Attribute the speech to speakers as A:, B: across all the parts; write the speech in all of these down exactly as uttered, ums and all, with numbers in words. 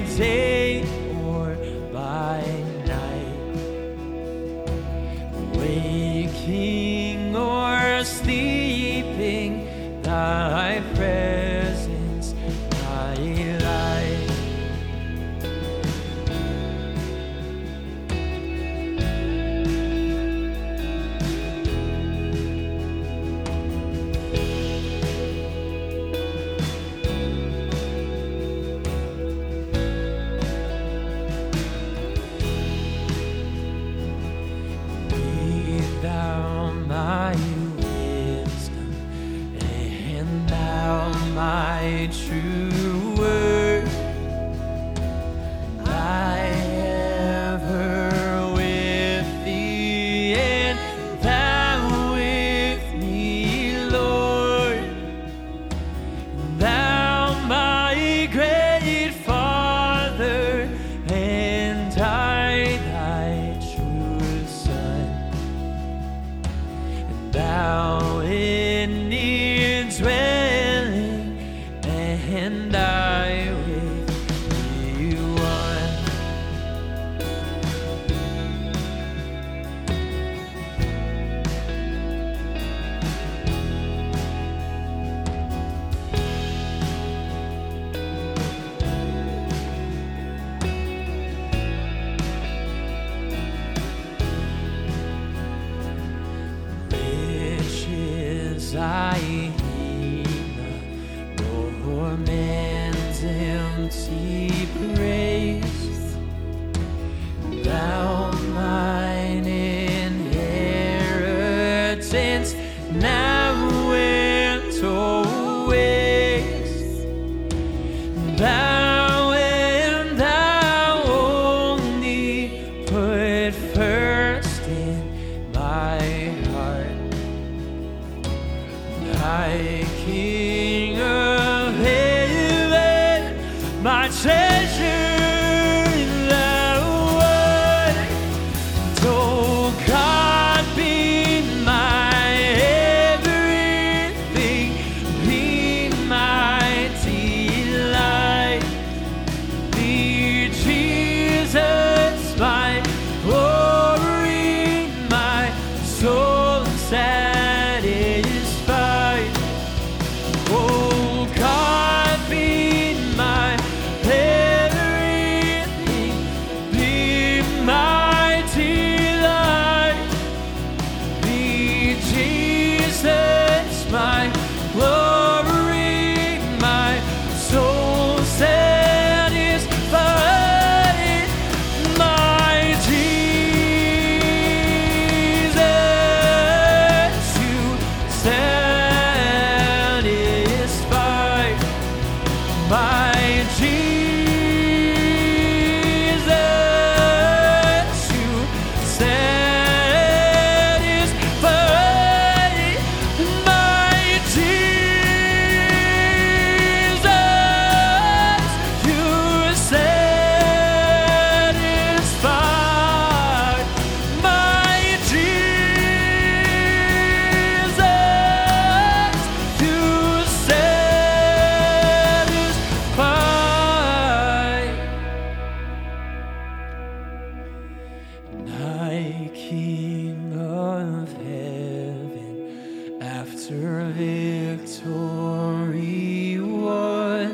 A: day or by night, waking or sleeping, thy presence, thy light. Be thou my wisdom, and thou my true word, I ever with thee, and thou with me, Lord. Thou my great Father, and I thy true Son, and thou in me dwelling, and I with thee one. Riches I heap, nor man's empty praise. Thou mine inheritance, now and always. Thou and thou only put first in my heart, thy King of heaven, my treasure in thy word. Oh God, be my everything, be my delight, be Jesus my glory, my soul satisfied. Oh God, be my everything, be my delight, be Jesus my glory, my soul satisfied. My Jesus, you satisfy. My Jesus, you satisfy. My Jesus, you satisfy. My Jesus, you satisfy. Thy King of heaven, after victory won,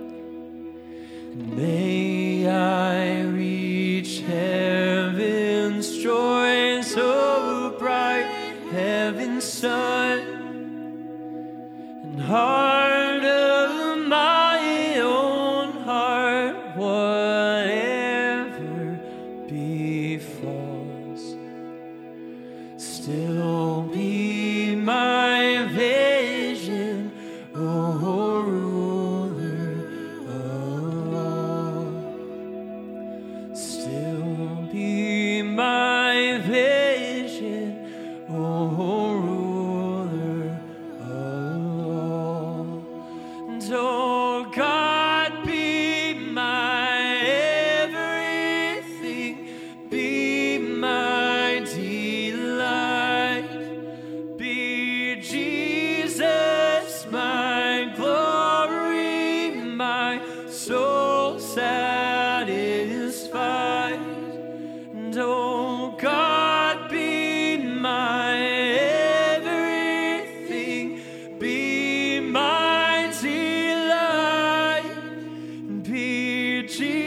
A: may I reach heaven's joy so bright, heaven's sun, and heart of my own heart, whatever befalls, still be my vision, O ruler of all. Still be my vision, O ruler of all. And oh God, be my satisfied. And oh God, be my everything, be my delight, be Jesus.